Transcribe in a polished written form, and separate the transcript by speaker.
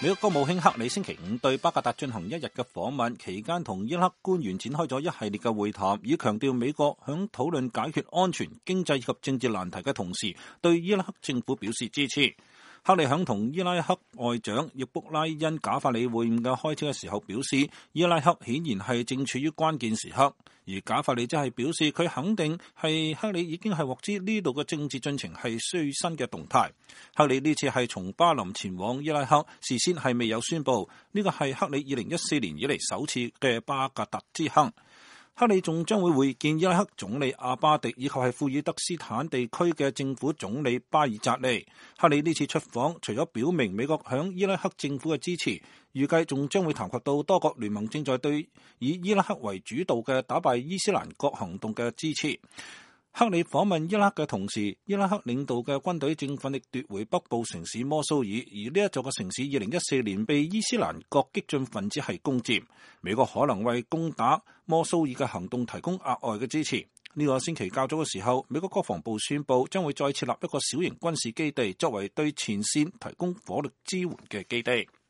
Speaker 1: 美國國務卿克里星期五對巴格達進行1日嘅訪問，期間同伊拉克官員展開咗一系列嘅會談，以強調美國響討論解決安全、經濟以及政治難題嘅同時，對伊拉克政府表示支持。克里響同伊拉克外長易卜拉欣賈法里會晤嘅開始嘅時候表示，伊拉克顯然係正處於關鍵時刻，而賈法里則係表示佢肯定係克里已經係獲知呢度嘅政治進程係最新嘅動態。克里呢次係從巴林前往伊拉克，事先係未有宣布，呢個係克里2014年以嚟首次嘅巴格達之行。克里仲將會會見伊拉克總理阿巴迪以及係庫爾德斯坦地區嘅政府總理巴爾扎利。克里呢次出訪，除咗表明美國響伊拉克政府嘅支持，預計仲將會談及到多國聯盟正在對以伊拉克為主導嘅打敗伊斯蘭國行動嘅支持。克里訪問伊拉克嘅同時，伊拉克領導嘅軍隊正奮力奪回北部城市摩蘇爾，而呢一座嘅城市2014年被伊斯蘭國激進分子係攻佔。美國可能為攻打摩蘇爾嘅行動提供額外嘅支持。呢個星期較早嘅時候，美國國防部宣布將會再設立一個小型軍事基地，作為對前線提供火力支援嘅基地。